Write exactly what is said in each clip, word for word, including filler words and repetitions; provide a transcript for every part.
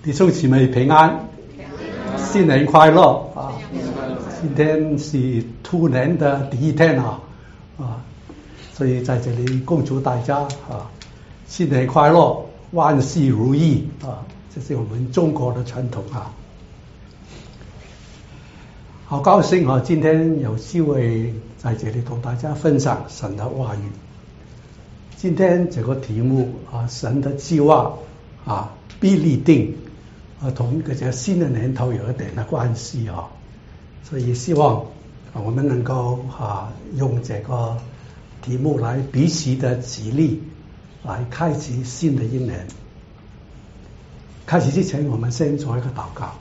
弟兄姊妹平安，新年快乐啊！今天是兔年的第一天啊啊，所以在这里恭祝大家啊新年快乐，万事如意啊！这是我们中国的传统啊。好高兴啊，今天有机会在这里同大家分享神的话语。今天这个题目啊，神的计划啊必立定，啊同这个新的年头有一点的关系啊，所以希望啊我们能够啊用这个题目来彼此的激励，来开启新的一年。开始之前，我们先做一个祷告。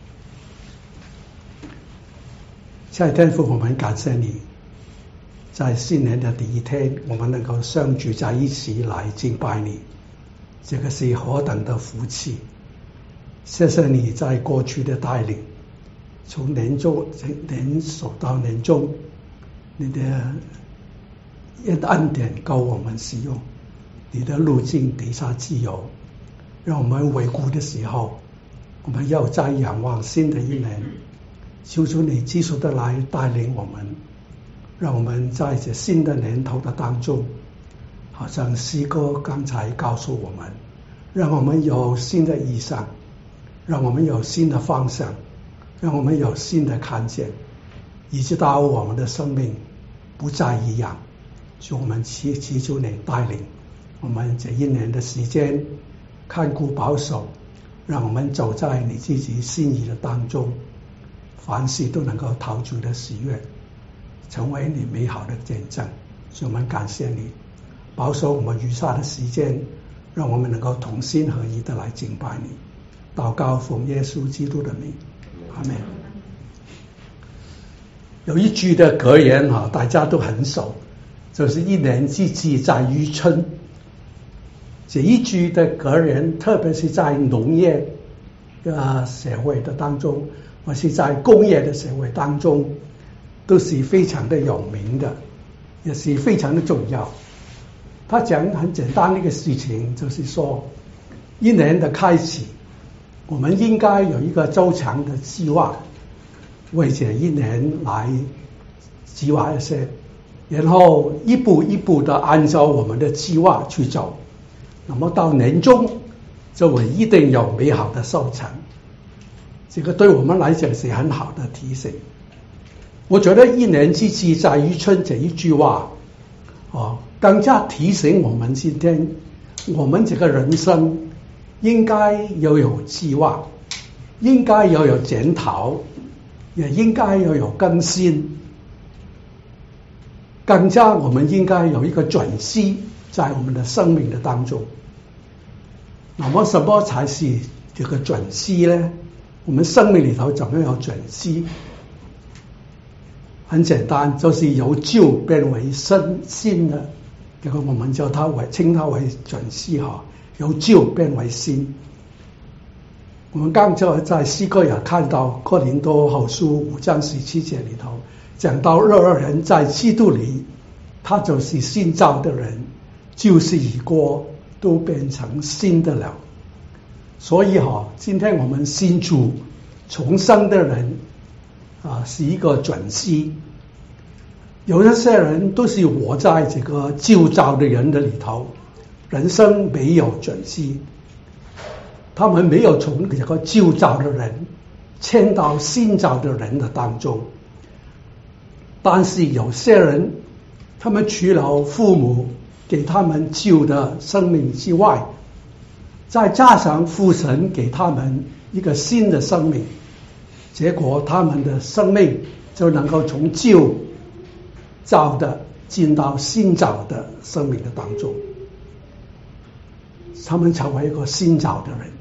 亲爱的天父，我们感谢你，在新年的第一天，我们能够相聚在一起来敬拜你，这个是何等的福气！谢谢你在过去的带领，从年中年首到年终，你的恩典够我们使用，你的路径底下自由，让我们回顾的时候，我们要再仰望新的一年，求主你继续的来带领我们，让我们在这新的年头的当中，好像诗歌刚才告诉我们，让我们有新的意向，让我们有新的方向，让我们有新的看见，以直到我们的生命不再一样。求我们祈祈求你带领我们这一年的时间，看顾保守，让我们走在你自己心意的当中，凡事都能够讨主的喜悦，成为你美好的见证。所以我们感谢你，保守我们余下的时间，让我们能够同心合一的来敬拜你。祷告奉耶稣基督的名，阿们。有一句的格言啊，大家都很熟，就是一年之计在于春。这一句的格言，特别是在农业的社会的当中，或是在工业的社会当中，都是非常的有名的，也是非常的重要。他讲很简单的一个事情，就是说一年的开始，我们应该有一个周长的计划，为这一年来计划一些，然后一步一步的按照我们的计划去走，那么到年终就会一定有美好的收成。这个对我们来讲是很好的提醒。我觉得一年之计在于春这一句话哦，更加提醒我们今天我们这个人生应该要有计划，应该要有检讨，也应该要有更新，更加我们应该有一个准时在我们的生命的当中。那么什么才是这个准时呢？我们生命里头怎么样有准时？很简单，就是由旧变为新新的，这个我们叫它为称它为准时哈，由旧变为新。我们刚才在诗歌也看到哥林多后书五章十七节里头讲到，若二人在基督里，他就是新造的人，旧事已过，都变成新的了。所以哈，今天我们信主重生的人啊，是一个准时。有一些人都是活在这个旧造的人的里头，人生没有准时，他们没有从这个旧造的人迁到新造的人的当中。但是有些人，他们除了父母给他们旧的生命之外，再加上父神给他们一个新的生命，结果他们的生命就能够从旧造的进到新造的生命的当中，他们成为一个新造的人。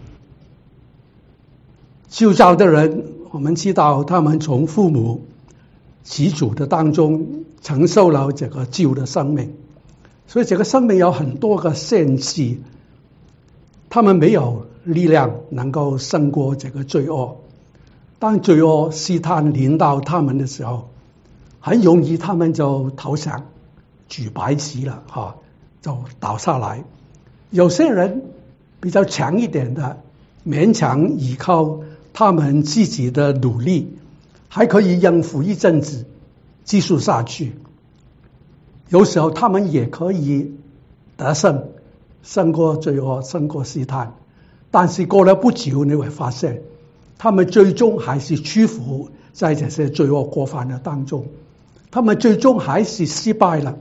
旧造的人，我们知道他们从父母起主的当中承受了这个旧的生命，所以这个生命有很多个限制，他们没有力量能够胜过这个罪恶。当罪恶试探临到他们的时候，很容易他们就投降举白旗了哈，就倒下来。有些人比较强一点的， 勉强依靠他们自己的努力，还可以应付一阵子，继续下去。有时候他们也可以得胜，胜过罪恶，胜过试探。但是过了不久，你会发现，他们最终还是屈服在这些罪恶过犯的当中，他们最终还是失败了，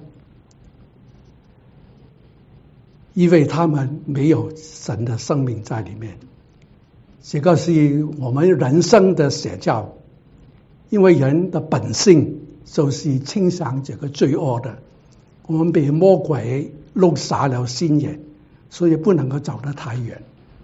因为他们没有神的生命在里面。这个是我们人生的写照，因为人的本性就是倾向这个罪恶的，我们被魔鬼弄傻了心眼，所以不能够走得太远。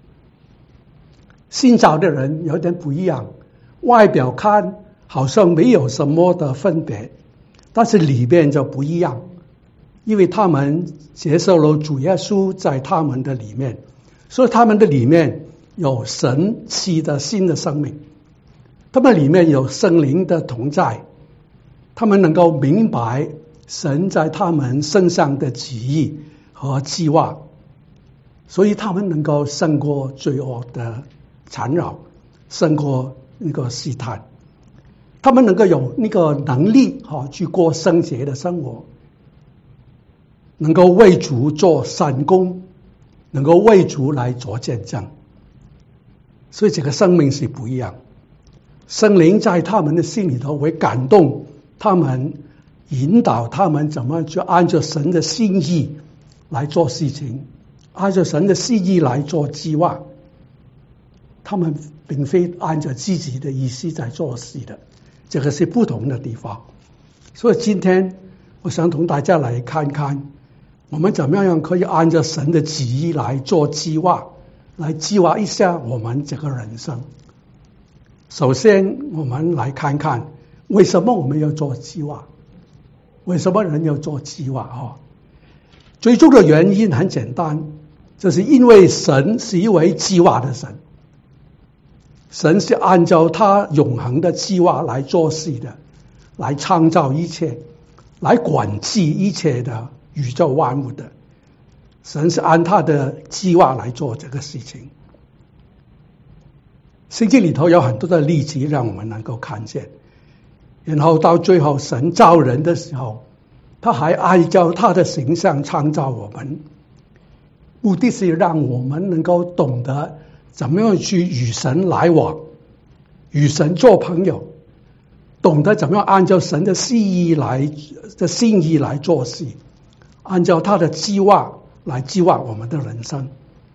新造的人有点不一样，外表看好像没有什么的分别，但是里面就不一样，因为他们接受了主耶稣在他们的里面，所以他们的里面有神赐的新的生命，他们里面有圣灵的同在，他们能够明白神在他们身上的旨意和计划，所以他们能够胜过罪恶的缠绕，胜过那个试探，他们能够有那个能力去过圣洁的生活，能够为主做善工，能够为主来做见证。所以这个生命是不一样，圣灵在他们的心里头会感动他们，引导他们怎么去按照神的心意来做事情，按照神的心意来做计划，他们并非按照自己的意思在做事的，这个是不同的地方。所以今天我想同大家来看看，我们怎么样可以按照神的旨意来做计划，来计划一下我们这个人生。首先我们来看看为什么我们要做计划，为什么人要做计划啊？最终的原因很简单，就是因为神是一位计划的神，神是按照他永恒的计划来做事的，来创造一切，来管制一切的宇宙万物的。神是按他的计划来做这个事情。圣经里头有很多的例子让我们能够看见，然后到最后神造人的时候，他还按照他的形象创造我们，目的是让我们能够懂得怎么样去与神来往，与神做朋友，懂得怎么样按照神的心意来的心意来做事，按照他的计划来计划我们的人生。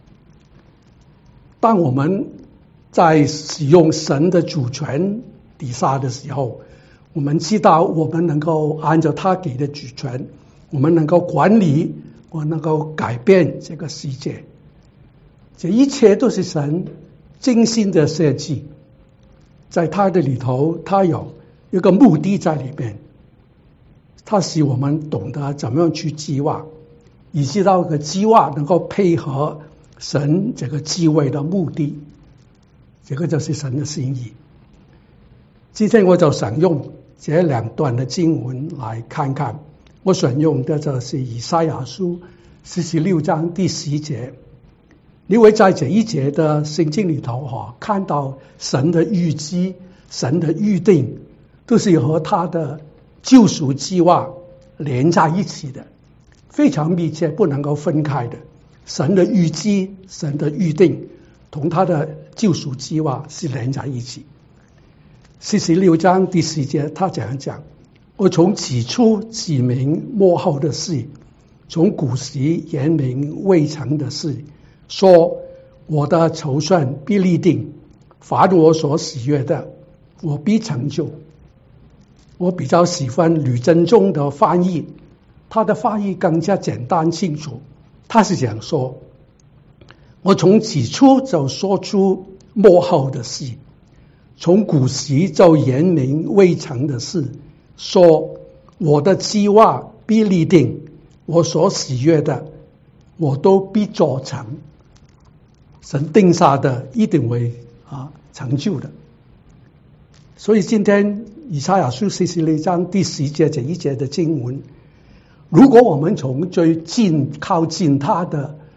当我们在使用神的主权底下的时候，我们知道我们能够按照他给的主权，我们能够管理，我能够改变这个世界。这一切都是神精心的设计，在他的里头，他有一个目的在里面，他使我们懂得怎么样去计划，以知道个计划能够配合神这个计划的目的，这个就是神的心意。今天我就想用这两段的经文来看看，我选用的就是以赛亚书四十六章第十节。你会在这一节的圣经里头哈，看到神的预知，神的预定，都是和他的救赎计划连在一起的，非常密切，不能够分开的。神的预知，神的预定，同他的救赎计划是连在一起。四十六章第十节，他这样讲：我从起初指明末后的事，从古时言明未成的事，说我的筹算必立定，凡我所喜悦的，我必成就。我比较喜欢吕振中的翻译，他的翻译更加简单清楚。他是这样说：我从起初就说出末后的事，从古时就言明未成的事，说我的计划必立定，我所喜悦的，我都必做成。神定下的一定会啊成就的。所以今天以赛亚书四十六章第十节这一节的经文，如果我们从最近靠近他的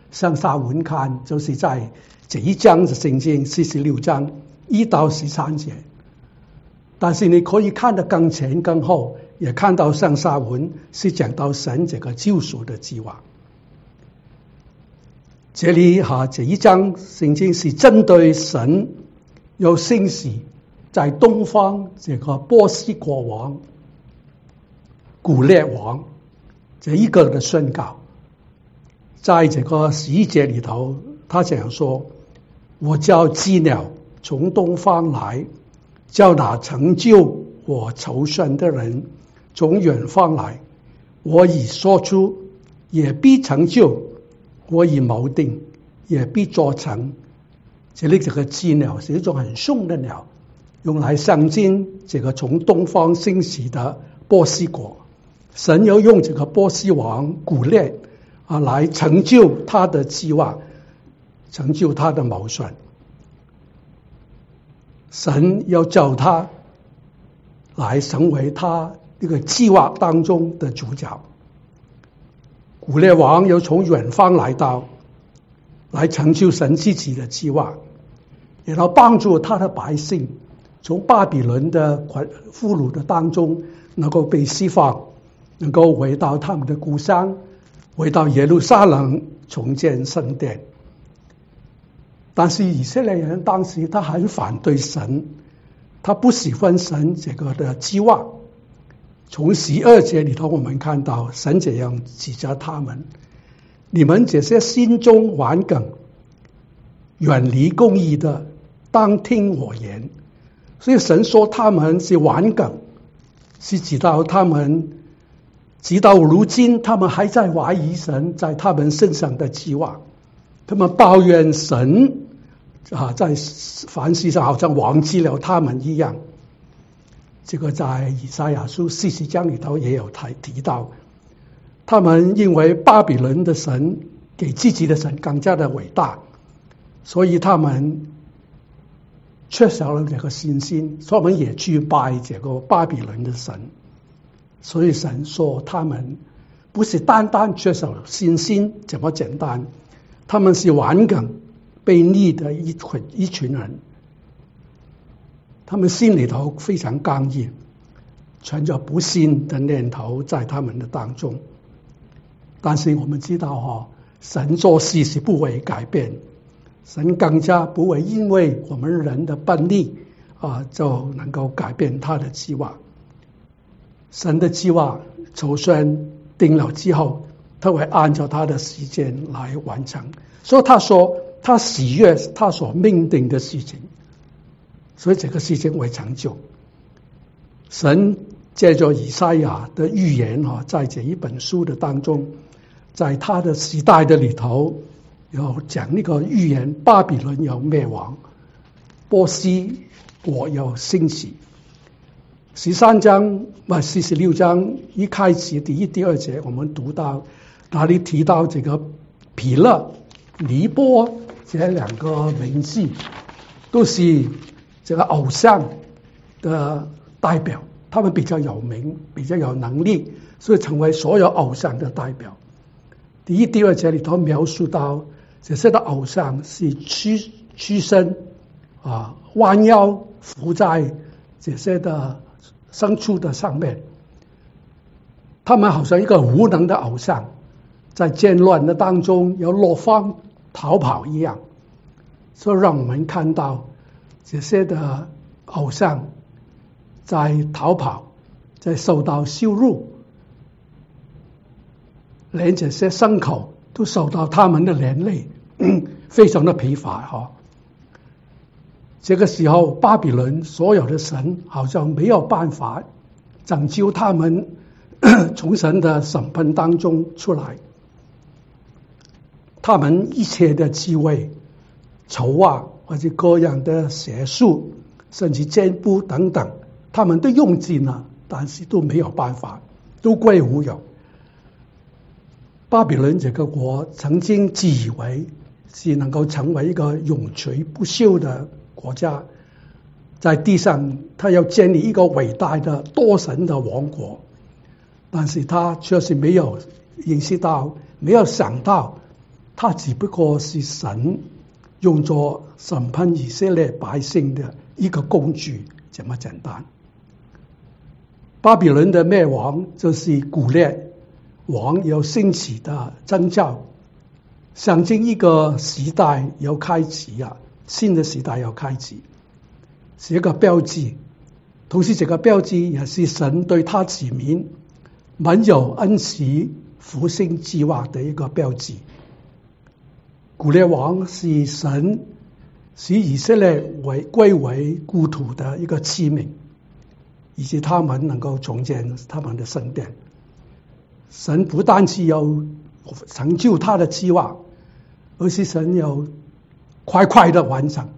向下文看，就是在这一章的圣经四十六章一到十三节。但是你可以看得更前更后，也看到上下文是讲到神这个救赎的计划。这里哈这一章圣经是针对神有兴起在东方这个波斯国王古列王这一个的宣告。在这个十一节里头，他这样说：我叫鸡鸟从东方来，叫那成就我筹算的人从远方来，我已说出，也必成就，我已谋定，也必做成。这里这个鸡鸟是一种很凶的鸟，用来象征这个从东方兴起的波斯国。神要用这个波斯王古列啊来成就他的计划，成就他的谋算。神要叫他来成为他这个计划当中的主角。古列王要从远方来到，来成就神自己的计划，然后帮助他的百姓从巴比伦的俘虏的当中能够被释放，能够回到他们的故乡，回到耶路撒冷重建圣殿。但是以色列人当时他很反对神，他不喜欢神这个的计划。从十二节里头我们看到神这样指责他们：你们这些心中顽梗远离公义的，当听我言。所以神说他们是顽梗，是指到他们直到如今他们还在怀疑神在他们身上的计划，他们抱怨神啊，在凡事上好像忘记了他们一样。这个在以赛亚书四十章里头也有提到，他们因为巴比伦的神给自己的神更加的伟大，所以他们缺少了这个信心，所以我们也去拜这个巴比伦的神。所以神说他们不是单单缺少信心这么简单，他们是顽梗悖逆的一群一群人，他们心里头非常刚硬，存着不信的念头在他们的当中。但是我们知道哈，神做事是不会改变，神更加不会因为我们人的笨逆啊就能够改变他的计划。神的计划就算定了之后，他会按照他的时间来完成。所以他说他喜悦他所命定的事情，所以这个事情会成就。神借着以赛亚的预言啊，在这一本书的当中，在他的时代的里头有讲那个预言，巴比伦要灭亡，波斯国要兴起。十三章或四十六章一开始第一第二节我们读到那里提到这个毗勒尼波这两个名字都是这个偶像的代表，他们比较有名，比较有能力，所以成为所有偶像的代表。第一第二节里头描述到这些的偶像是屈屈身啊弯腰伏在这些的牲畜的上面，他们好像一个无能的偶像，在战乱的当中要落荒逃跑一样。所以让我们看到这些的偶像在逃跑，在受到羞辱，连这些牲口都受到他们的连累，非常的疲乏哈。这个时候巴比伦所有的神好像没有办法拯救他们从神的审判当中出来，他们一切的智慧筹划或者各样的邪术甚至占卜等等，他们都用尽了，但是都没有办法，都归无有。巴比伦这个国曾经自以为是能够成为一个永垂不朽的国家，在地上他要建立一个伟大的多神的王国，但是他确实没有意识到，没有想到他只不过是神用作审判以色列百姓的一个工具，这么简单。巴比伦的灭亡就是古列王要兴起的征兆，象征一个时代要开启啊，新的时代要开启，是一个标志。同时这个标志也是神对他子民满有恩慈复兴计划的一个标志。古列王是神使以色列为归为故土的一个器皿，以及他们能够重建他们的圣殿。神不单是要成就他的计划，而是神要快快的完成。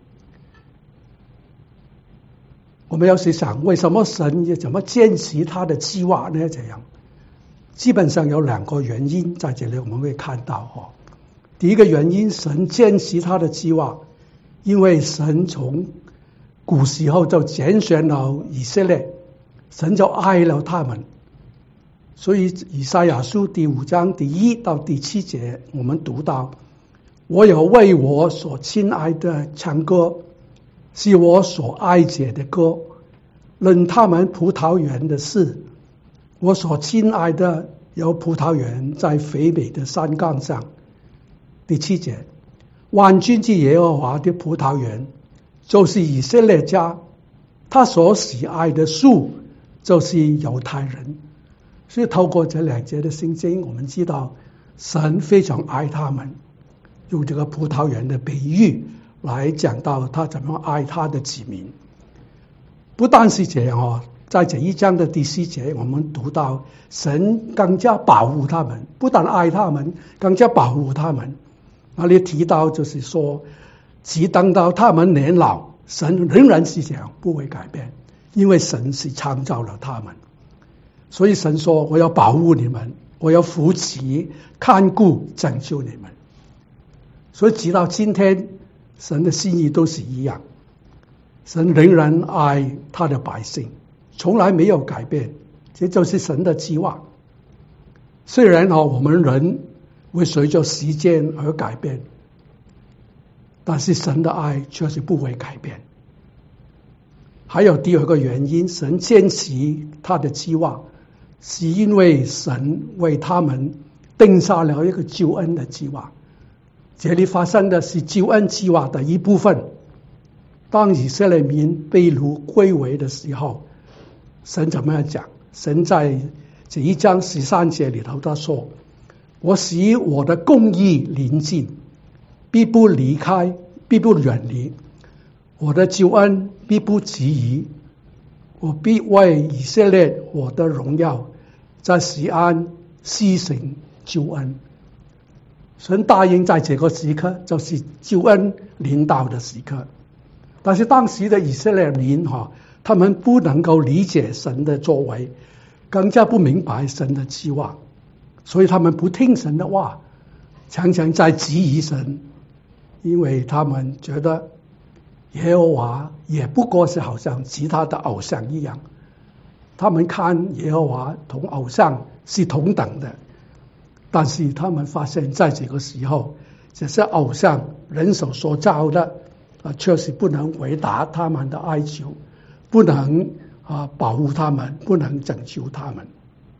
我们要去想，为什么神也怎么坚持他的计划呢？这样基本上有两个原因，在这里我们会看到哦。第一个原因，神坚持他的计划，因为神从古时候就拣选了以色列，神就爱了他们。所以以赛亚书第五章第一到第七节，我们读到：我有为我所亲爱的唱歌，是我所爱者的歌，论他们葡萄园的事，我所亲爱的有葡萄园在肥美的山岗上。第七节，万军之耶和华的葡萄园就是以色列家，他所喜爱的树就是犹太人。所以透过这两节的圣经，我们知道神非常爱他们，用这个葡萄园的比喻来讲到他怎么爱他的子民。不但是这样哦，在这一章的第四节，我们读到神更加保护他们，不但爱他们，更加保护他们。那里提到就是说，只等到他们年老，神仍然是这样，不会改变，因为神是创造了他们。所以神说，我要保护你们，我要扶持看顾拯救你们。所以直到今天，神的心意都是一样，神仍然爱他的百姓，从来没有改变，这就是神的计划。虽然我们人会随着时间而改变，但是神的爱却是不会改变。还有第二个原因，神坚持他的计划，是因为神为他们定下了一个救恩的计划。这里发生的是救恩计划的一部分。当以色列民被掳归回的时候，神怎么样讲？神在这一章十三节里头他说，我使我的公义临近，必不离开，必不远离，我的救恩必不迟疑，我必为以色列我的荣耀在西安施行救恩。神答应在这个时刻就是救恩临到的时刻，但是当时的以色列民哈，他们不能够理解神的作为，更加不明白神的计划，所以他们不听神的话，常常在质疑神，因为他们觉得耶和华也不过是好像其他的偶像一样，他们看耶和华同偶像是同等的。但是他们发现在这个时候，这些偶像人手所造的啊，确实不能回答他们的哀求，不能啊保护他们，不能拯救他们。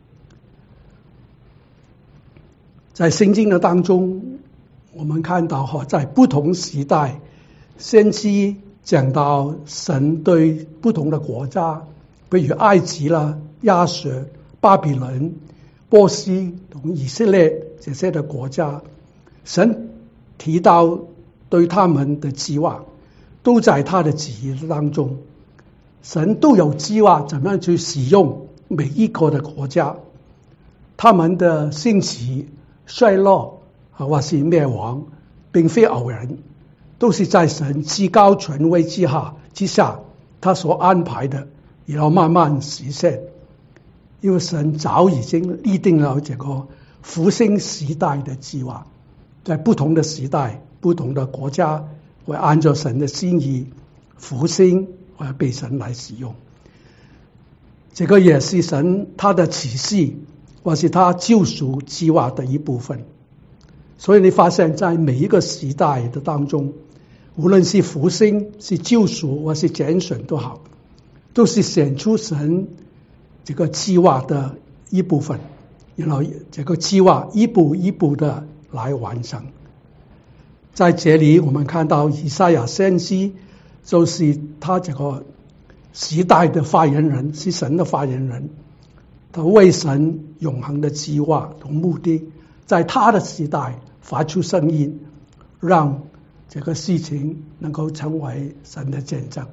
在圣经的当中，我们看到哈，在不同时代，先知讲到神对不同的国家，比如埃及啦、亚述、巴比伦、波斯同以色列这些的国家，神提到对他们的计划，都在他的旨意当中。神都有计划怎么样去使用每一个的国家，他们的兴起、衰落或是灭亡，并非偶然，都是在神至高权威之下之下，他所安排的，然后慢慢实现。因为神早已经立定了这个复兴时代的计划，在不同的时代、不同的国家，会按照神的心意复兴，会被神来使用。这个也是神他的启示，或是他救赎计划的一部分。 所以你发现在每一个时代的当中，无论是复兴、是救赎或是拣选都好，都是显出神这个计划的一部分，然后这个计划一步一步的来完成。在这里我们看到以赛亚先知，就是他这个时代的发言人，是神的发言人，他为神永恒的计划同目的，在他的时代发出声音，让这个事情能够成为神的见证。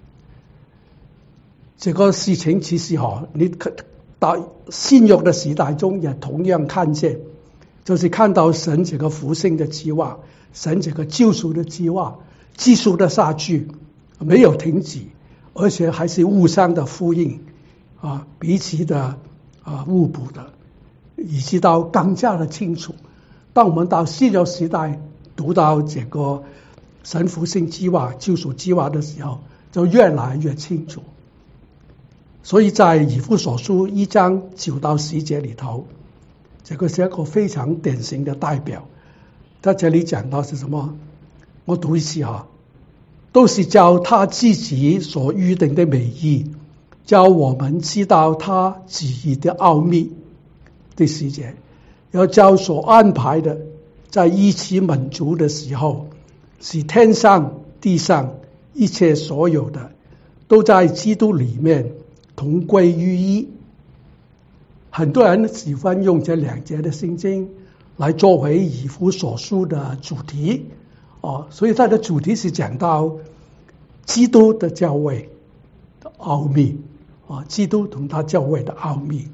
这个事情其实哈，你到新约的时代中也同样看见，就是看到神这个复兴的计划，神这个救赎的计划继续的下去，没有停止，而且还是互相的呼应啊，彼此的啊互补的，以及到更加的清楚。当我们到新约时代读到这个神复兴计划、救赎计划的时候，就越来越清楚。所以在以弗所书一章九到十节里头，这个是一个非常典型的代表。在这里讲到是什么？我读一次哈，都是照他自己所预定的美意，叫我们知道他旨意的奥秘。第十节，要叫所安排的，在一起满足的时候，使天上地上一切所有的，都在基督里面同归于一。很多人喜欢用这两节的圣经来作为以弗所书的主题哦，所以它的主题是讲到基督的教会的奥秘啊，基督同他教会的奥秘。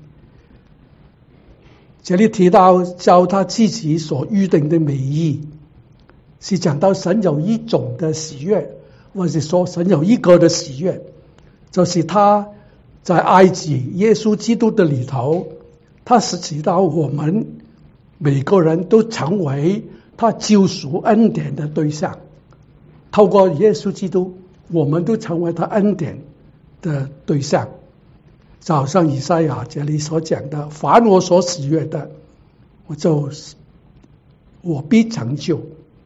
这里提到照他自己所预定的美意，是讲到神有一种的喜悦，或者说神有一个的喜悦，就是他在爱子耶稣基督的里头，他是使到我们每个人都成为他救赎恩典的对象。透过耶稣基督，我们都成为他恩典的对象。就好像以赛亚这里所讲的，凡我所喜悦的，我就我必成就。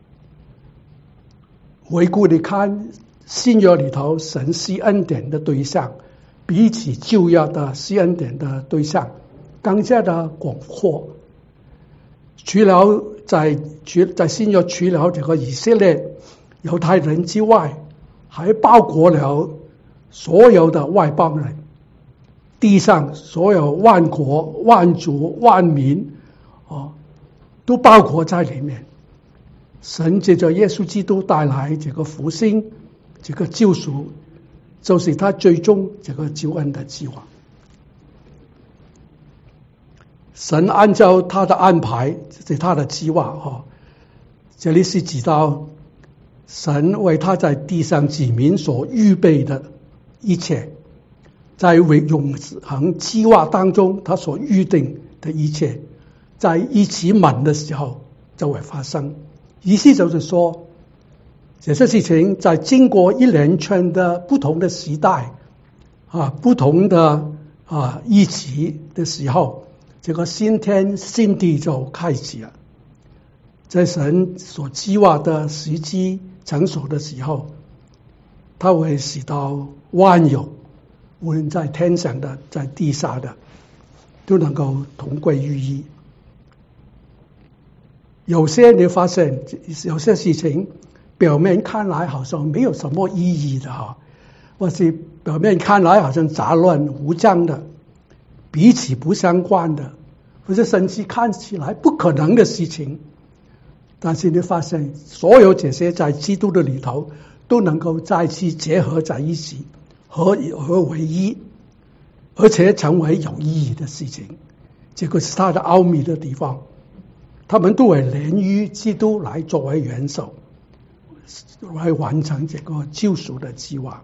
回顾你看新约里头神施恩典的对象，比起旧约的施恩典的对象更加的广阔。除了在在新约除了这个以色列犹太人之外，还包括了所有的外邦人，地上所有万国万族万民哦，都包括在里面。神借着耶稣基督带来这个复兴，这个救赎，就是他最终这个救恩的计划。神按照他的安排，这是他的计划哈。这里是指到神为他在地上子民所预备的一切，在永恒计划当中他所预定的一切，在一起满的时候就会发生。意思就是说，这些事情在经过一连串的不同的时代啊，不同的啊一起的时候，这个新天新地就开始了。在神所计划的时机成熟的时候，他会使到万有，无论在天上的在地下的，都能够同归于一。有些你发现有些事情表面看来好像没有什么意义的哈，或是表面看来好像杂乱无章的，彼此不相关的，或者甚至看起来不可能的事情，但是你发现所有这些在基督的里头都能够再次结合在一起，合而为一，而且成为有意义的事情。这个是它的奥秘的地方。他们都会连于基督来作为元首，来完成这个救赎的计划。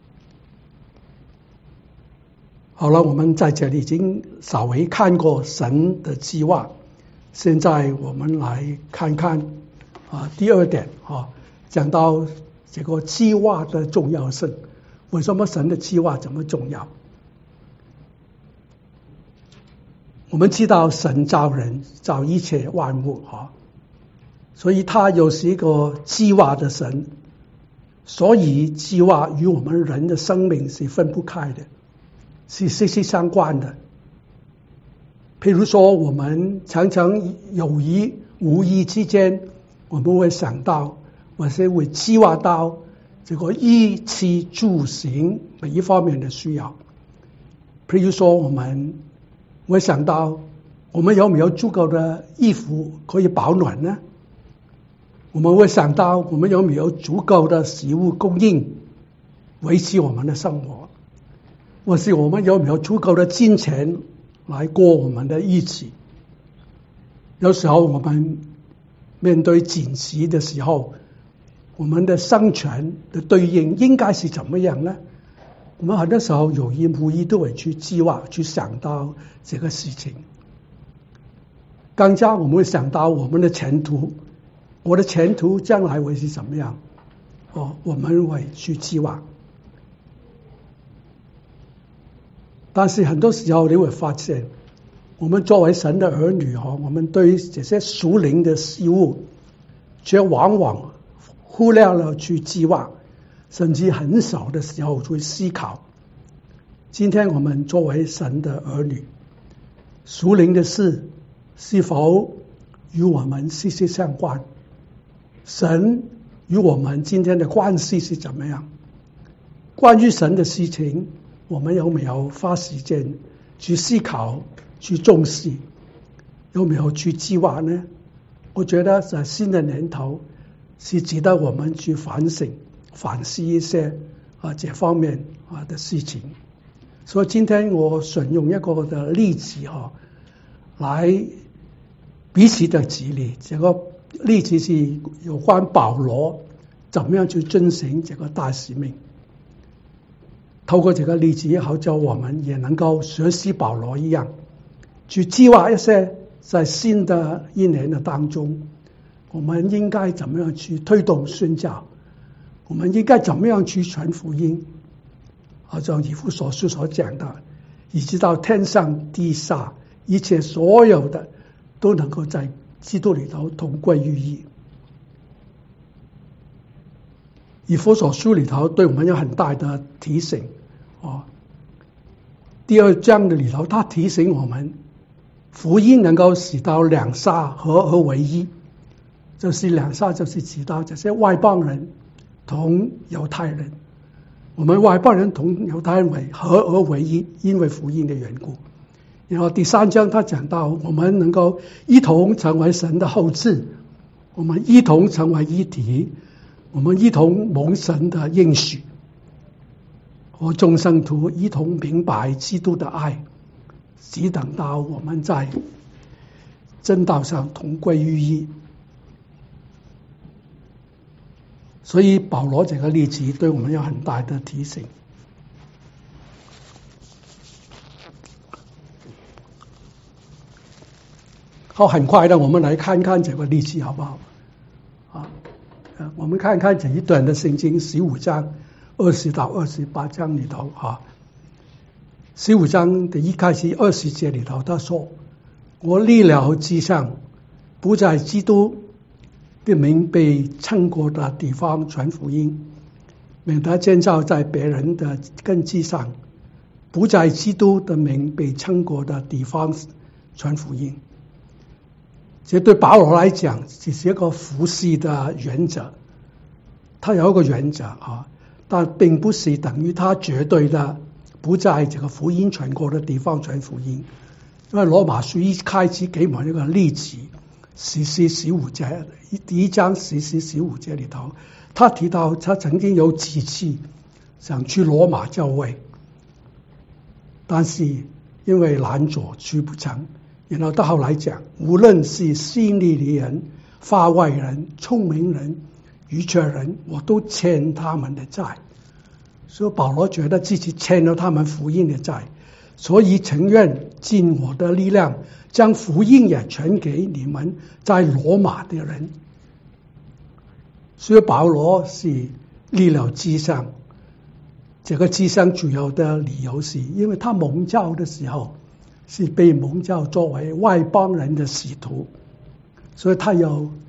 好了，我们在这里已经稍微看过神的计划，现在我们来看看啊第二点啊，讲到这个计划的重要性。为什么神的计划这么重要？我们知道神造人造一切万物哈， 所以他又是一个计划的神，所以计划与我们人的生命是分不开的，是息息相关的。譬如说，我们常常有意无意之间，我们会想到，或是会计划到这个衣食住行每一方面的需要。譬如说，我们会想到，我们有没有足够的衣服可以保暖呢？我们会想到，我们有没有足够的食物供应，维持我们的生活？或是我们有没有足够的金钱来过我们的日子？有时候我们面对紧急的时候，我们的生存的对应应该是怎么样呢？我们很多时候有意无意都会去计划，去想到这个事情。更加我们会想到我们的前途，我的前途将来会是怎么样？哦，我们会去计划。但是很多时候你会发现，我们作为神的儿女，我们对于这些属灵的事物，却往往忽略了去计划，甚至很少的时候去思考。今天我们作为神的儿女，属灵的事是否与我们息息相关？神与我们今天的关系是怎么样？关于神的事情，我们有没有花时间去思考、去重视？有没有去计划呢？我觉得在新的年头是值得我们去反省、反思一些啊这方面啊的事情。所以今天我选用一个的例子哈，来彼此的激励。这个例子是有关保罗怎么样去遵行这个大使命。透过这个例子，好叫我们也能够学习保罗一样，去计划一些在新的一年的当中，我们应该怎么样去推动宣教，我们应该怎么样去传福音。好像以弗所书所讲的，以直到天上地下一切所有的都能够在基督里头同归于一。以弗所书里头对我们有很大的提醒哦。第二章的里头，他提醒我们，福音能够使到两沙合而为一。就是两沙就是指到这些外邦人同犹太人，我们外邦人同犹太人为合而为一，因为福音的缘故。然后第三章他讲到，我们能够一同成为神的后嗣，我们一同成为一体，我们一同蒙神的应许，和众圣徒一同明白基督的爱，只等到我们在真道上同归于一。所以保罗这个例子对我们有很大的提醒。好，很快的我们来看看这个例子好不好？啊，我们看看这一段的圣经十五章二十到二十八章里头啊，十五章的一开始二十节里头，他说：“我立了志向，不在基督的名被称过的地方传福音，免得建造在别人的根基上；不在基督的名被称过的地方传福音。”这对保罗来讲只是一个服侍的原则，他有一个原则啊，但并不是等于他绝对的不在这个福音传过的地方传福音。因为罗马书一开始给我们一个例子，士師十五節，第一章士師十五節里頭，他提到他曾經有幾次想去羅馬教會，但是因為懶惰去不成。然後到後來講，無論是心利的人、法外人、聰明人、愚拙人，我都欠他們的債。所以保羅覺得自己欠了他們福音的債，所以情願盡我的力量，將福音也傳給你們在羅馬的人。所以保羅是立了志向，這個志向主要的理由是因為他蒙召的時候是被蒙召作為外邦人的使徒，所以他要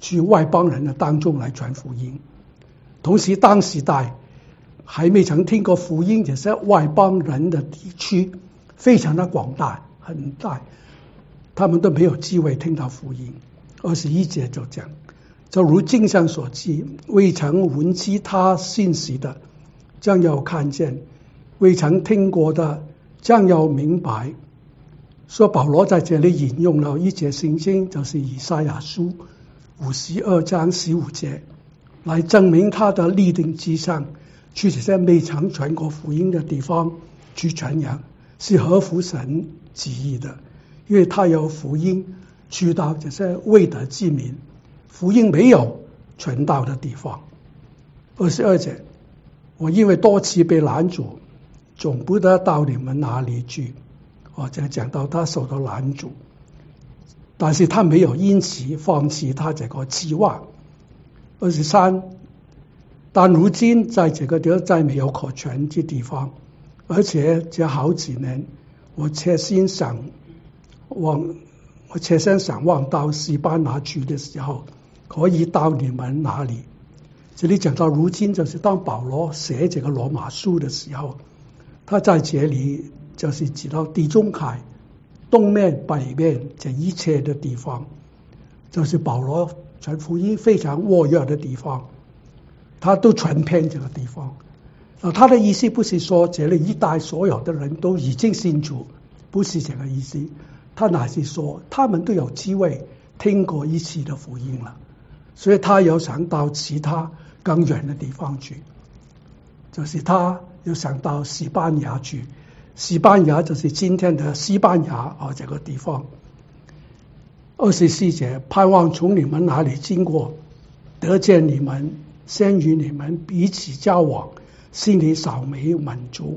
去外邦人的当中来传福音。同时当时代还没曾听过福音，这些外邦人的地区非常的广大很大，他们都没有机会听到福音。二十一节就讲，就如经上所记，未曾闻其他信息的将要看见，未曾听过的将要明白。说保罗在这里引用了一节圣经，就是以赛亚书五十二章十五节，来证明他的立定之上，去这些未曾传过福音的地方去传扬，是合乎神旨意的。因为他有福音去到这些未得之民，福音没有传到的地方。二十二节，我因为多次被拦阻，总不得到你们那里去。我这讲到他受到拦阻，但是他没有因此放弃他这个期望。二十三，但如今在这个地方再没有可传之地方，而且这好几年，我切心想望，我切心想望到西班牙去的时候，可以到你们哪里？这里讲到如今，就是当保罗写这个罗马书的时候，他在这里就是指到地中海东面北面这一切的地方，就是保罗传福音非常活跃的地方，他都传遍这个地方。他的意思不是说这里一带所有的人都已经信主，不是这个意思，他乃是说他们都有机会听过一次的福音了，所以他有想到其他更远的地方去，就是他有想到西班牙去。西班牙就是今天的西班牙啊，这个地方。二十四节，盼望从你们那里经过，得见你们，先与你们彼此交往，心里少没满足，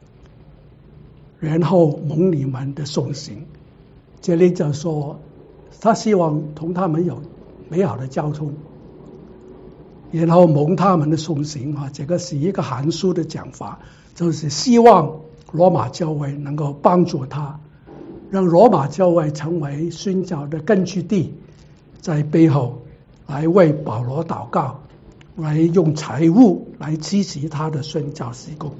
然后蒙你们的送行。这里就说他希望同他们有美好的交通，然后蒙他们的送行啊，这个是一个函数的讲法，就是希望罗马教会能够帮助他，让罗马教会成为宣教的根据地，在背后来为保罗祷告，来用财物来支持他的宣教事工。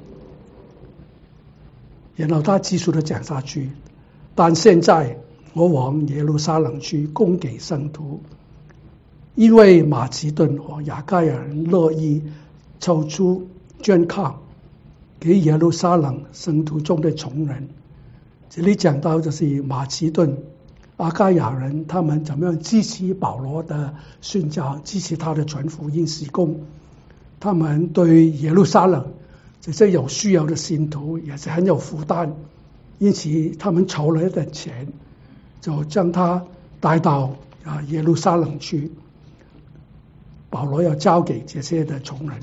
然后他继续的讲下去，但现在我往耶路撒冷去供给圣徒，因为马其顿和亚该亚人乐意抽出捐款给耶路撒冷圣徒中的穷人。这里讲到就是马其顿、阿该亚人他们怎么样支持保罗的宣教，支持他的传福音事工。他们对耶路撒冷这些有需要的信徒也是很有负担，因此他们筹了一点钱，就将他带到啊耶路撒冷去，保罗要交给这些的穷人。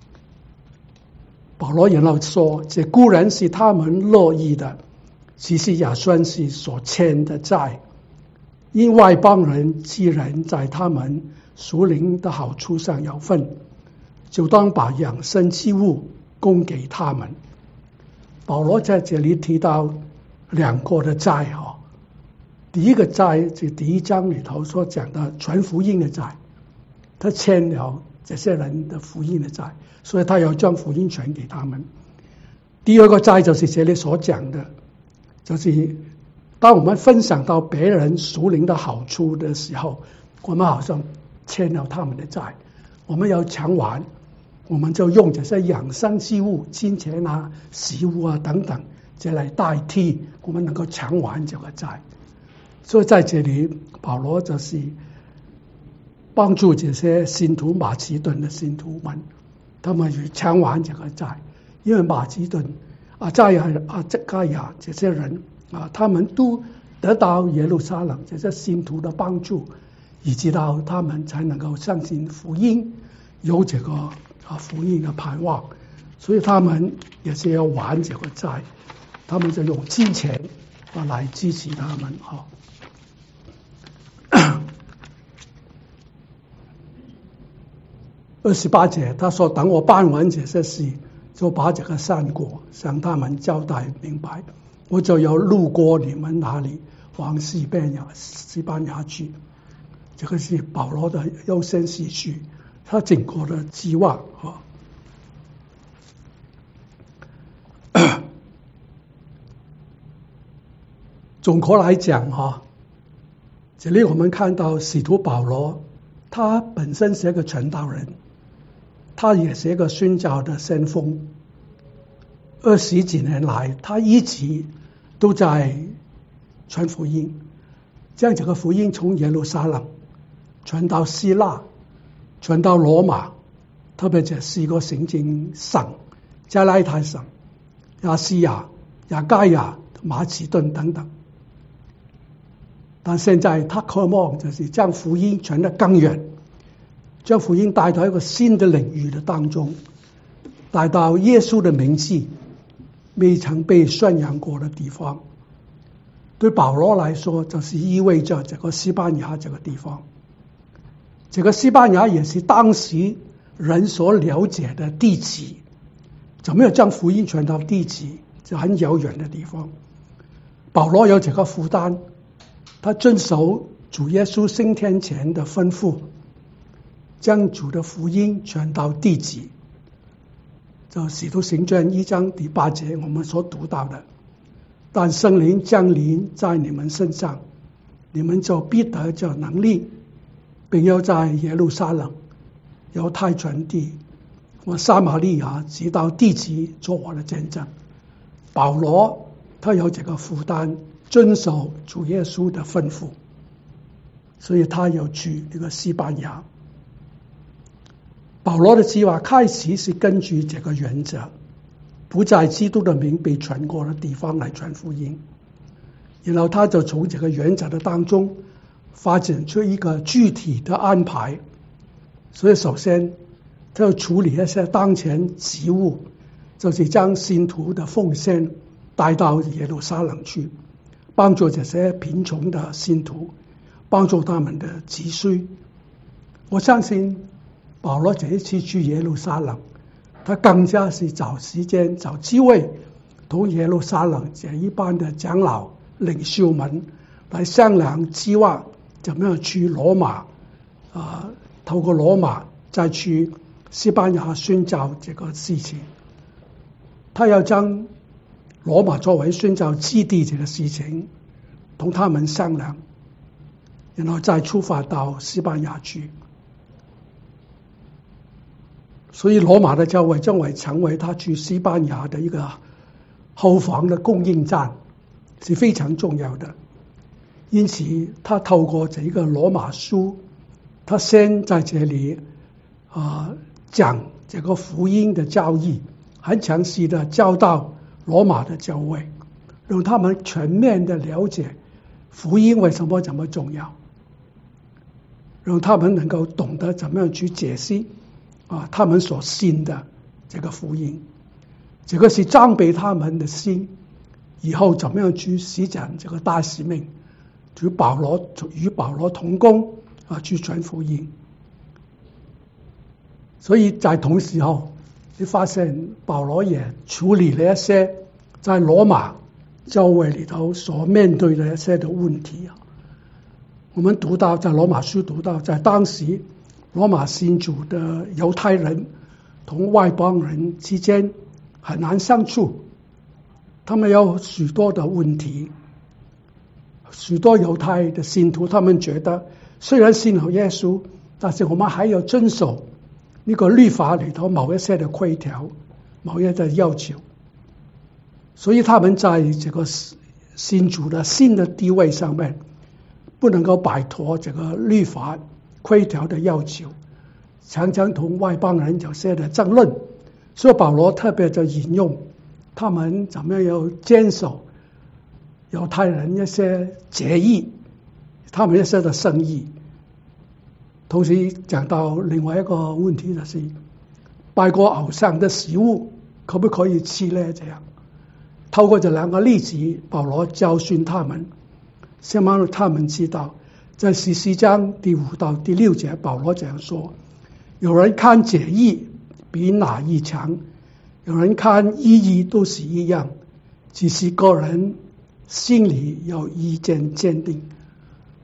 保罗然后说，这固然是他们乐意的，其实也算是所欠的债，因外邦人既然在他们属灵的好处上有份，就当把养生之物供给他们。保罗在这里提到两个的债哈，第一个债是第一章里头所讲的传福音的债，他欠了这些人的福音的债，所以他要将福音传给他们。第二个债就是这里所讲的，就是当我们分享到别人属灵的好处的时候，我们好像欠了他们的债，我们要偿还，我们就用这些养生之物，金钱啊、食物啊等等，这来代替我们能够偿还这个债。所以在这里保罗就是帮助这些信徒马其顿的信徒们，他们去偿还这个债。因为马其顿、阿该亚、阿该亚这些人啊，他们都得到耶路撒冷这些信徒的帮助，以致到他们才能够相信福音，有这个啊福音的盼望，所以他们也是要还这个债，他们就用金钱啊来支持他们啊。二十八节他说，等我办完这些事，就把这个善果向他们交代明白，我就要路过你们那里往西班牙西班牙去。 这个是保罗的优先次序，他整个的计划啊。总括来讲哈，这里我们看到使徒保罗，他本身是一个传道人，他也是一个宣教的先锋。二十几年来，他一直都在传福音，将这个福音从耶路撒冷传到希腊，传到罗马，特别这四个行政省：加拉太省、亚细亚、亚该亚、马其顿等等。但现在他渴望就是将福音传得更远，将福音带到一个新的领域的当中，带到耶稣的名字未曾被宣扬过的地方。对保罗来说，就是意味着这个西班牙这个地方，这个西班牙也是当时人所了解的地级，怎么样将福音传到地级，就很遥远的地方。保罗有这个负担，他遵守主耶稣升天前的吩咐，将主的福音传到地级。就使徒行传一章第八节我们所读到的，但圣灵降临在你们身上，你们就必得着能力，并要在耶路撒冷、犹太全地和撒玛利亚直到地极做我的见证。保罗他有这个负担，遵守主耶稣的吩咐，所以他要去这个西班牙。保罗的计划开始是根据这个原则，不在基督的名被传过的地方来传福音，然后他就从这个原则的当中发展出一个具体的安排。所以首先他要处理一些当前职务，就是将信徒的奉献带到耶路撒冷去，帮助这些贫穷的信徒，帮助他们的急需。我相信保罗这一次去耶路撒冷，他更加是找时间找机会同耶路撒冷这一班的长老领袖们来商量计划，怎么样去罗马啊、呃，透过罗马再去西班牙宣教这个事情。他要将罗马作为宣教基地这个事情同他们商量，然后再出发到西班牙去。所以罗马的教会将会成为他去西班牙的一个后防的供应站，是非常重要的。因此他透过这个罗马书，他先在这里啊、呃、讲这个福音的教义，很详细的教导罗马的教会，让他们全面的了解福音为什么这么重要，让他们能够懂得怎么样去解释啊，他们所信的这个福音，这个是装备他们的心，以后怎么样去施展这个大使命，与保罗与保罗同工啊，去传福音。所以在同时候，你发现保罗也处理了一些在罗马教会里头所面对的一些的问题啊。我们读到在罗马书读到，在当时罗马信主的犹太人同外邦人之间很难相处，他们有许多的问题。许多犹太的信徒他们觉得，虽然信了耶稣，但是我们还要遵守那个律法里头某一些的规条，某一些的要求，所以他们在这个信主的新的地位上面不能够摆脱这个律法规条的要求，常常同外邦人有些的争论。所以保罗特别的引用他们怎么样要坚守犹太人一些节义，他们一些的圣意。同时讲到另外一个问题，就是拜过偶像的食物可不可以吃呢？这样透过这两个例子，保罗教训他们，希望他们知道，在十四章第五到第六节，保罗这样说：有人看节义比哪一强，有人看意义都是一样，只是个人心里有意见坚定。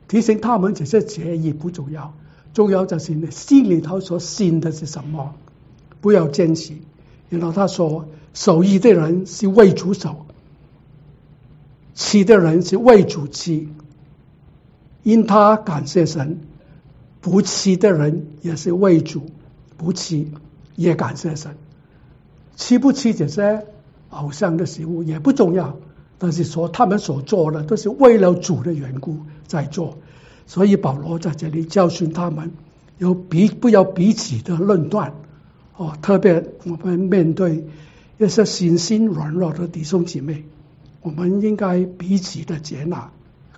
提醒他们这些节义不重要，重要就是你心里头所信的是什么，不要坚持。然后他说，守义的人是为主守，吃的人是为主吃，因他感谢神。不吃的人也是为主不吃，也感谢神。吃不吃这些偶像的食物也不重要，但是说他们所做的都是为了主的缘故在做。所以保罗在这里教训他们，有彼不要彼此的论断哦，特别我们面对一些信心软弱的弟兄姐妹，我们应该彼此的接纳。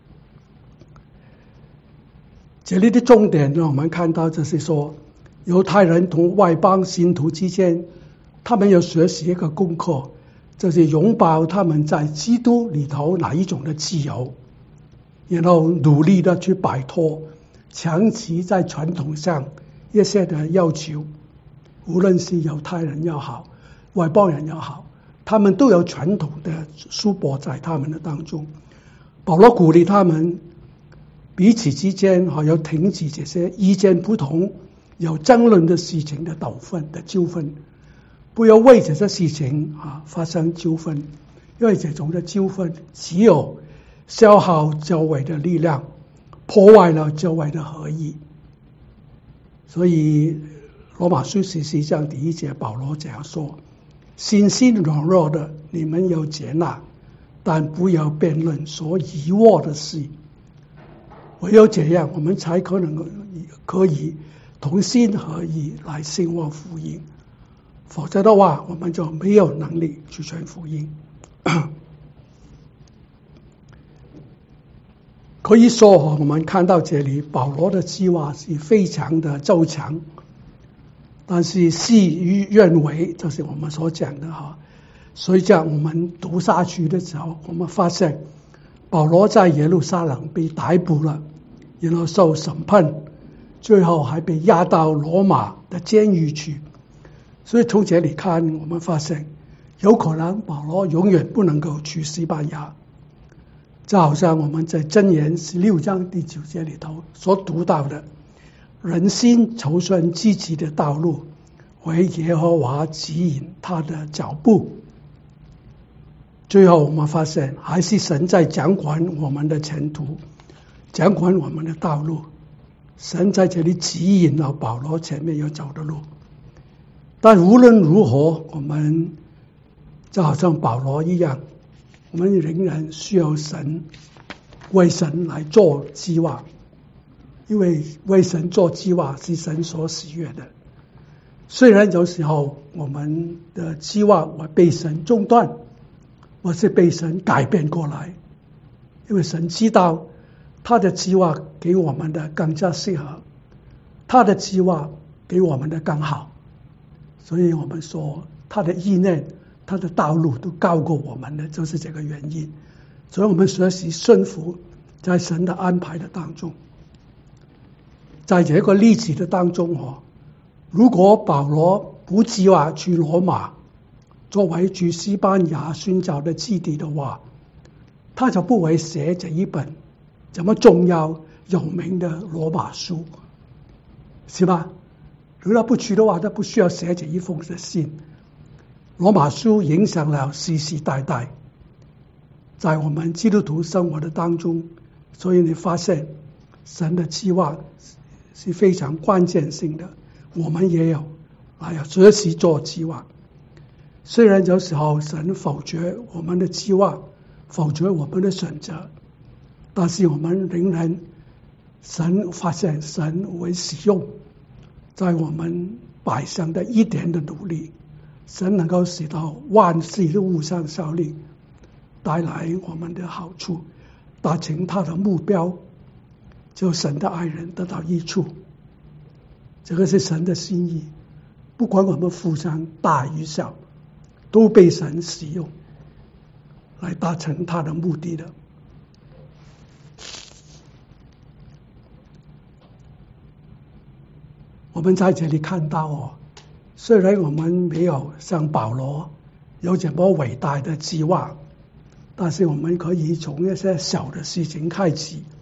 这里的重点让我们看到，就是说犹太人同外邦信徒之间，他们要学习一个功课，就是拥抱他们在基督里头哪一种的自由，然后努力的去摆脱长期在传统上一些的要求。无论是犹太人也好，外邦人也好，他们都有传统的束缚在他们的当中。保罗鼓励他们彼此之间还要停止这些意见不同、有争论的事情的斗纷的纠纷，不要为这些事情啊发生纠纷，因为这种的纠纷只有消耗教会的力量，破坏了教会的合一。所以罗马书十四章第一节保罗这样说：信心软弱的你们要接纳，但不要辩论所疑惑的事。唯有这样，我们才可能可以同心合意来兴旺福音，否则的话，我们就没有能力去传福音。可以说，我们看到这里，保罗的计划是非常的周详，但是事与愿违，就是我们所讲的哈。所以讲，我们读下去的时候，我们发现保罗在耶路撒冷被逮捕了，然后受审判，最后还被押到罗马的监狱去。所以从这里看，我们发现有可能保罗永远不能够去西班牙。就好像我们在箴言十六章第九节里头所读到的，人心筹算自己的道路，为耶和华指引他的脚步。最后我们发现，还是神在掌管我们的前途，掌管我们的道路。神在这里指引了保罗前面要走的路。但无论如何，我们就好像保罗一样，我们仍然需要神，为神来做计划，因为为神做计划是神所喜悦的。虽然有时候我们的计划会被神中断，或是被神改变过来，因为神知道他的计划给我们的更加适合，他的计划给我们的更好，所以我们说他的意念、他的道路都高过我们的，就是这个原因。所以我们学习顺服在神的安排的当中。在这个例子的当中哦，如果保罗不计划去罗马作为去西班牙寻找的基地的话，他就不会写这一本这么重要有名的罗马书，是吧？如果他不去的话，他不需要写这一封的信。罗马书影响了世世代代，在我们基督徒生活的当中，所以你发现神的计划是非常关键性的，我们也有来要学习做计划。虽然有时候神否决我们的计划，否决我们的选择，但是我们仍然神发现神会使用在我们百姓的一点的努力，神能够使到万事都互相效力，带来我们的好处，达成他的目标，就神的爱人得到益处。这个是神的心意，不管我们付上大与小，都被神使用来达成他的目的的。我们在这里看到哦，虽然我们没有像保罗有这么伟大的计划，但是我们可以从一些小的事情开始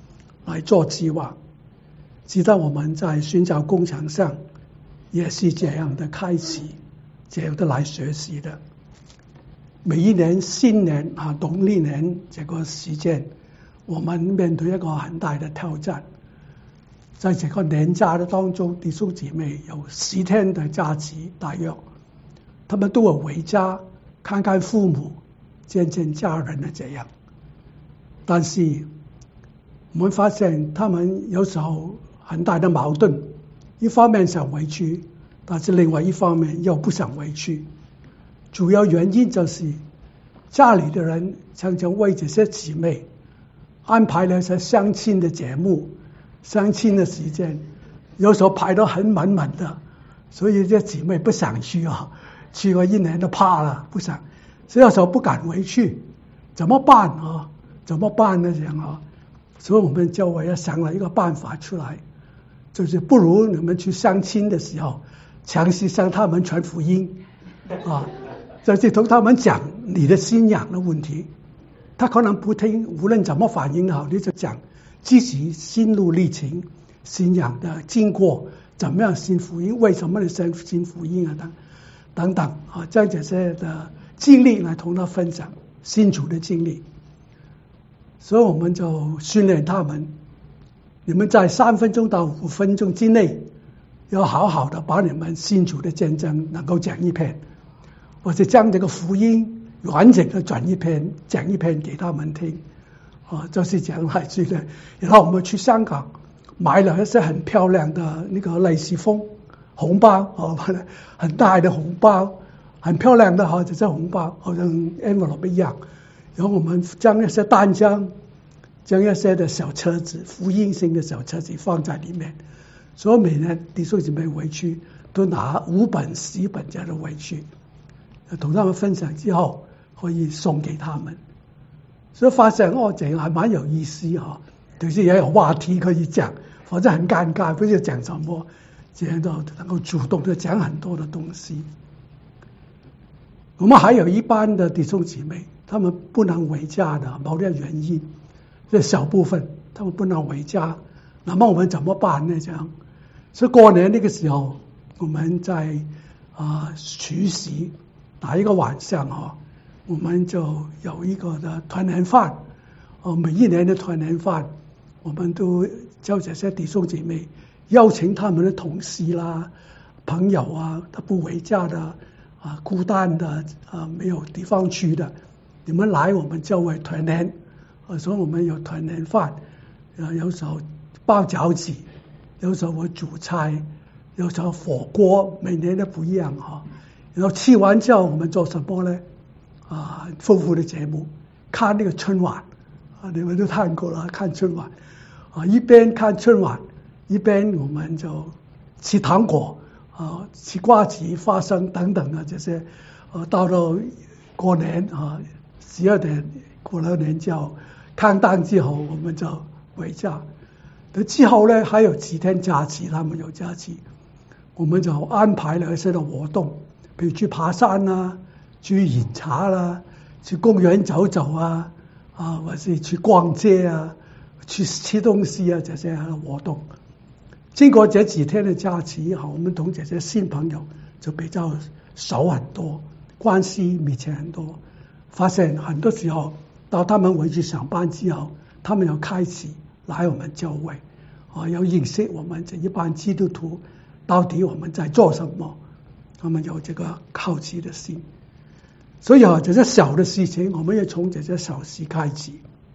来做计划。知道我们在寻找工程上也是这样的开启，这样的来学习的。每一年新年啊，农历年这个时间，我们面对一个很大的挑战。在这个年假的当中，弟兄姐妹有十天的假期，大约他们都会回家看看父母，见见家人的这样。但是我们发现他们有时候很大的矛盾，一方面想回去，但是另外一方面又不想回去。主要原因就是家里的人常常为这些姊妹安排了一些相亲的节目，相亲的时间有时候排得很满满的，所以这姊妹不想去啊，去了一年都怕了，不想，所以有时候不敢回去，怎么办啊？怎么办呢？这样啊，所以我们教会也想了一个办法出来，就是不如你们去相亲的时候，尝试向他们传福音啊，就是同他们讲你的信仰的问题，他可能不听，无论怎么反应好，你就讲自己心路历程、信仰的经过，怎么样信福音，为什么你信信福音啊等等等啊，将这些的经历来同他分享信主的经历。所以我们就训练他们，你们在三分钟到五分钟之内，要好好的把你们信主的见证能够讲一篇，或者将这个福音完整的转一篇，讲一篇给他们听。啊，就是这样来训练。然后我们去香港买了一些很漂亮的那个类似风红包，哦，很大的红包，很漂亮的哈，这些红包好像 envelope 一样。然后我们将一些单张，将一些的小册子，福音性的小册子放在里面。所以每年弟兄姊妹回去都拿五本、十本这样的回去，同他们分享之后，可以送给他们。所以发现哦，这样还蛮有意思哈，就是也有话题可以讲，否则很尴尬，不知道讲什么，这样都能够主动的讲很多的东西。我们还有一班的弟兄姊妹，他们不能回家的，某些原因，这小部分他们不能回家，那么我们怎么办呢？这样，所以过年那个时候，我们在啊除夕哪一个晚上哈，我们就有一个的团年饭，哦，每一年的团年饭，我们都叫这些弟兄姐妹邀请他们的同事啦、朋友啊，他不回家的啊、孤单的啊、没有地方去的，你们来我们教会团年，啊，所以我们有团年饭，啊，有时候包饺子，有时候我煮菜，有时候火锅，每年都不一样哈。然后吃完之后我们做什么呢？啊，丰富的节目，看那个春晚啊，你们都看过了，看春晚啊，一边看春晚，一边我们就吃糖果啊，吃瓜子、花生等等的这些，呃、啊，到了过年啊，十二点过了年之后，看档之后，我们就回家。那之后呢，还有几天假期，他们有假期，我们就安排了一些的活动，比如去爬山啊。去饮茶啦，去公园走走啊，啊，或是去逛街啊，去吃东西啊，这些活动。经过这几天的假期，哈，我们同这些新朋友就比较熟很多，关系密切很多。发现很多时候，到他们回去上班之后，他们要开始来我们教会，啊，要认识我们这一班基督徒到底我们在做什么，他们有这个好奇的心。所以啊，这些小的事情，我们要从这些小事开始。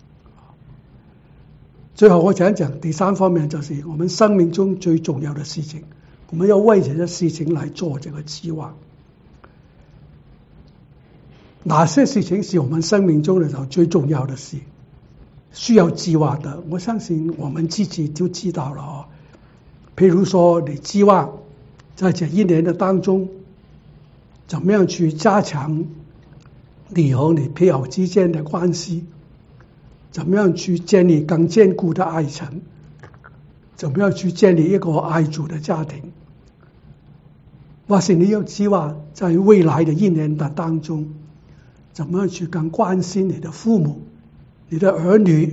最后我讲讲第三方面，就是我们生命中最重要的事情，我们要为这些事情来做这个计划。哪些事情是我们生命中的时候最重要的事，需要计划的？我相信我们自己就知道了哦。譬如说，你计划在这一年的当中，怎么样去加强你和你配偶之间的关系，怎么样去建立更坚固的爱情，怎么样去建立一个爱主的家庭，或是你有计划在未来的一年的当中，怎么样去更关心你的父母、你的儿女，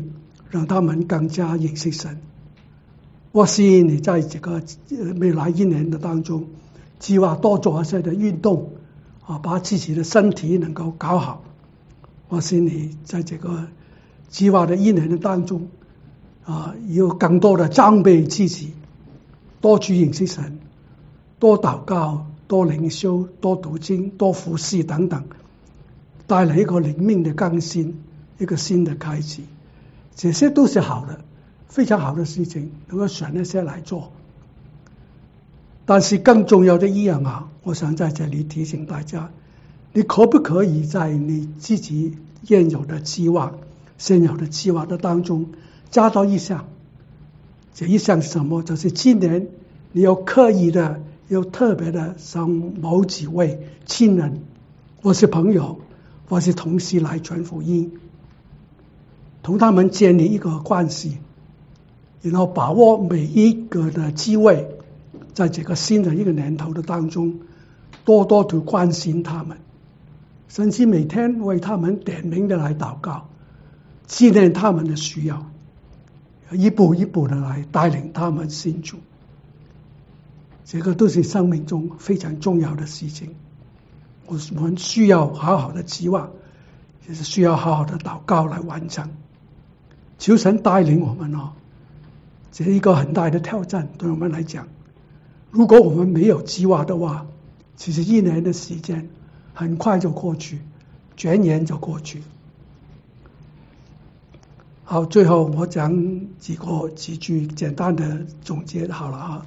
让他们更加认识神。我希你在这个未来一年的当中，计划多做一些的运动啊，把自己的身体能够搞好。我希你在这个计划的一年的当中啊，有更多的装备自己，多去认识神，多祷告，多灵修，多读经，多服侍等等，带来一个灵命的更新，一个新的开始。这些都是好的，非常好的事情，能够选一些来做。但是更重要的一样啊，我想在这里提醒大家，你可不可以在你自己现有的计划、现有的计划的当中加到一项？这一项是什么？就是今年你要刻意的、要特别的向某几位亲人，或是朋友，或是同事来传福音，同他们建立一个关系，然后把握每一个的机会，在这个新的一个年头的当中，多多的关心他们，甚至每天为他们点名的来祷告，纪念他们的需要，一步一步的来带领他们信主。这个都是生命中非常重要的事情，我们需要好好的计划，也是需要好好的祷告来完成。求神带领我们哦，这是一个很大的挑战，对我们来讲。如果我们没有计划的话，其实一年的时间很快就过去，转眼就过去。好，最后我讲几个几句简单的总结好了啊。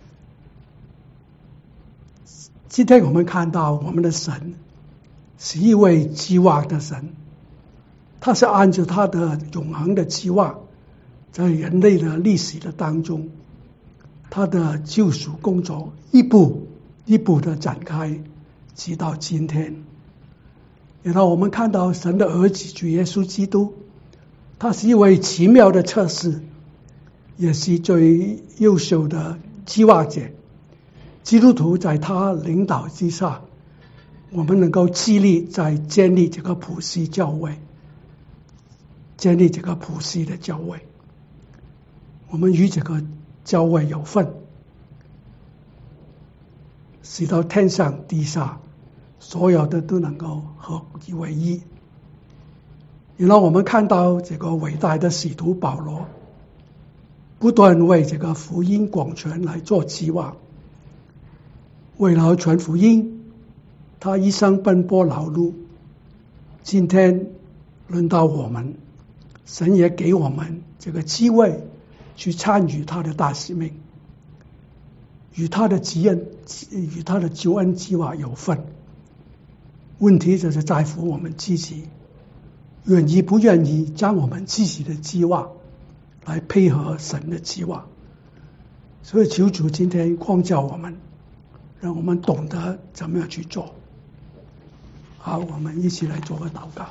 今天我们看到我们的神是一位计划的神，他是按照他的永恒的计划，在人类的历史的当中，他的救赎工作一步一步的展开，直到今天。然后我们看到神的儿子主耶稣基督，他是一位奇妙的测试，也是最优秀的计划者。基督徒在他领导之下，我们能够致力在建立这个普世教会，建立这个普世的教会。我们与这个教会有份，使到天上地下所有的都能够合一为一。然后我们看到这个伟大的使徒保罗，不断为这个福音广传来做计划。为了传福音，他一生奔波劳碌。今天轮到我们，神也给我们这个机会去参与他的大使命，与他的救恩与他的救恩计划有份。问题就是在乎我们自己愿意不愿意将我们自己的计划来配合神的计划。所以求主今天光照我们，让我们懂得怎么样去做。好，我们一起来做个祷告。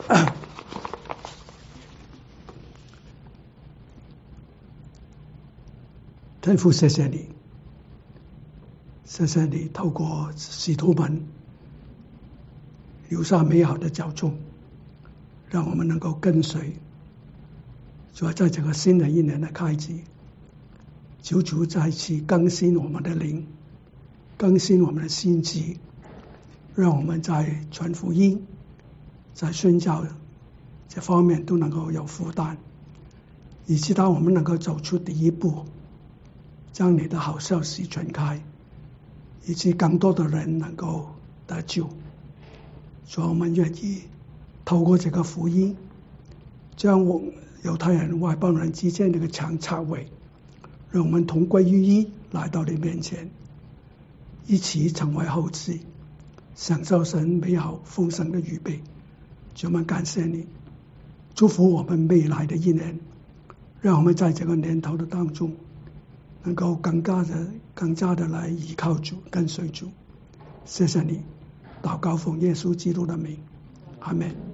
天父，谢谢你，谢谢你透过使徒们留下美好的教训，让我们能够跟随。主要在这个新的一年的开始，求主再次更新我们的灵，更新我们的心智，让我们在传福音、在宣教这方面都能够有负担，以致当我们能够走出第一步，将你的好消息传开，以致更多的人能够得救。所以我们愿意透过这个福音，将我犹太人、外邦人之间这个墙拆毁，让我们同归于一，来到你面前，一起成为后嗣，享受神美好丰盛的预备。主，我们感谢你，祝福我们未来的一年，让我们在这个年头的当中，能够更加的、更加的来依靠主、跟随主。谢谢你，祷告奉耶稣基督的名，阿们。